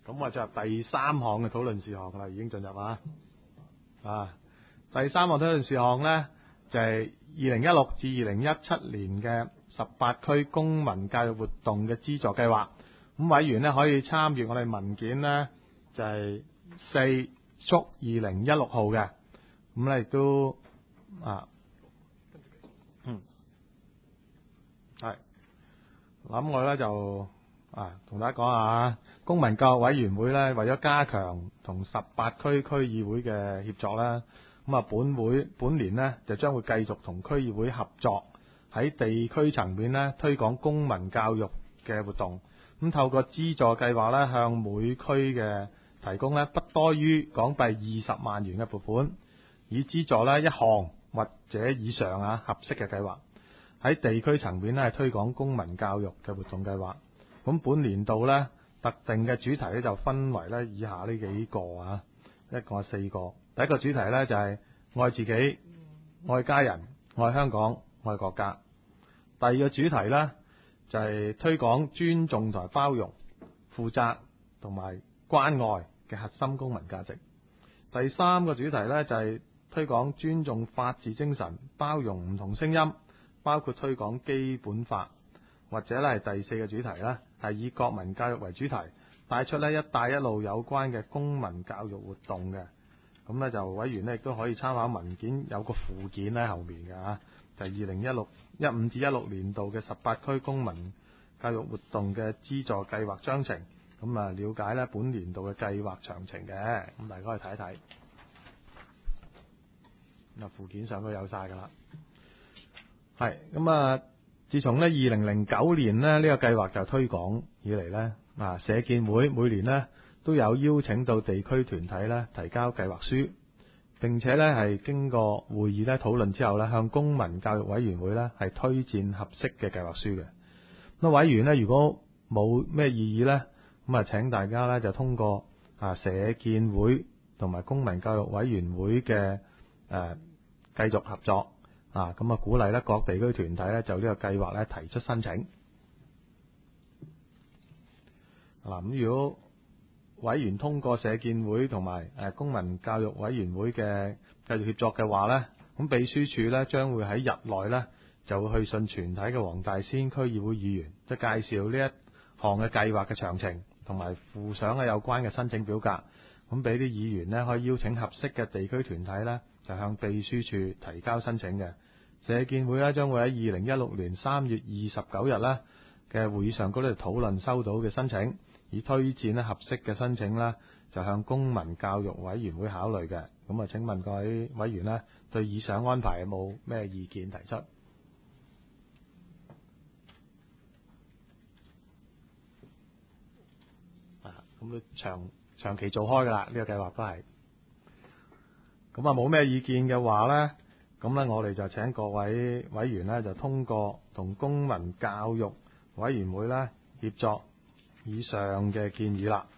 咁我進入第三項嘅討論事項啦，已經進入第三項討論事項呢，就係2016至2017年嘅18區公民教育活動嘅資助計劃。咁委員呢可以參閱我哋文件呢，就係4/2016號嘅。咁呢亦都係咁我呢就同大家講下公民教育委員會呢，為咗加強同18區區議會嘅協作啦，咁本年呢就將會繼續同區議會合作，喺地區層面呢推廣公民教育嘅活動。咁透過資助計劃呢，向每區嘅提供呢不多於港幣20萬元嘅撥款，以資助呢一項或者以上合適嘅計劃，喺地區層面呢係推廣公民教育嘅活動計劃。咁本年度呢，特定嘅主題呢就分為呢以下呢幾個一共4個。第一個主題呢就係愛自己、愛家人、愛香港、愛國家。第二個主題呢就係推廣尊重同埋包容、負責同埋關愛嘅核心公民價值。第三個主題呢就係推廣尊重法治精神、包容唔同聲音，包括推廣基本法。或者呢係第四個主題呢係以國民教育為主題，帶出呢一帶一路有關嘅公民教育活動嘅。咁呢就委員呢亦都可以參考文件有個附件喺後面嘅就係2015至16年度嘅18區公民教育活動嘅資助計劃章程。咁了解呢本年度嘅計劃詳情嘅，咁大家可以睇一睇。咁附件上都有晒噶啦。係咁自從呢2009年呢個計劃就推廣以嚟呢，社建會每年呢都有邀請到地區團體呢提交計劃書，並且呢係經過會議呢討論之後呢，向公民教育委員會呢係推薦合適嘅計劃書嘅。咁委員呢如果冇咩異議呢，咁請大家呢就通過社建會同埋公民教育委員會嘅繼續合作。咁鼓勵呢各地區團體呢就呢個計劃呢提出申請。咁如果委員通過社建會同埋公民教育委員會嘅繼續協作嘅話呢，咁秘書處呢將會喺日內呢就會去信全體嘅黃大仙區議會議員，即係介紹呢一項嘅計劃嘅詳情，同埋附上有關嘅申請表格，咁俾啲議員呢可以邀請合適嘅地區團體呢就向秘書處提交申請嘅。社建會呢將會喺2016年3月29日呢嘅會議上嗰度討論收到嘅申請，以推薦呢合適嘅申請呢就向公民教育委員會考慮嘅。咁請問各位委員呢對以上安排有冇咩意見提出？咁都長期做開噶啦，呢個計劃都係。咁冇咩意見嘅話呢，咁呢我哋就請各位委員呢就通過同公民教育委員會呢協作以上嘅建議啦。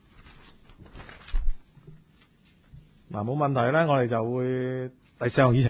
冇問題呢，我哋就會第4項議程。